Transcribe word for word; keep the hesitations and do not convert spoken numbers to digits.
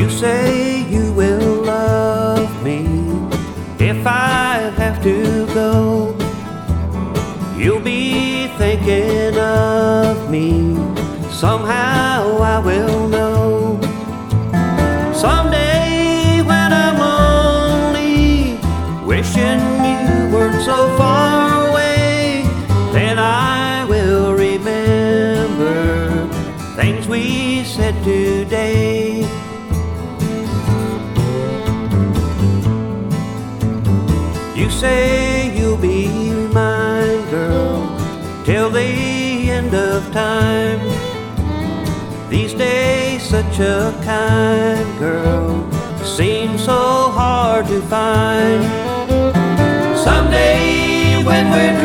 You say you will love me if I have to go. You'll be thinking of me, somehow I will know. Someday when I'm lonely, wishing you weren't so far away, then I will remember things we said today. You say you'll be mine, girl, till the end of time. These days such a kind girl seems so hard to find. Someday when we're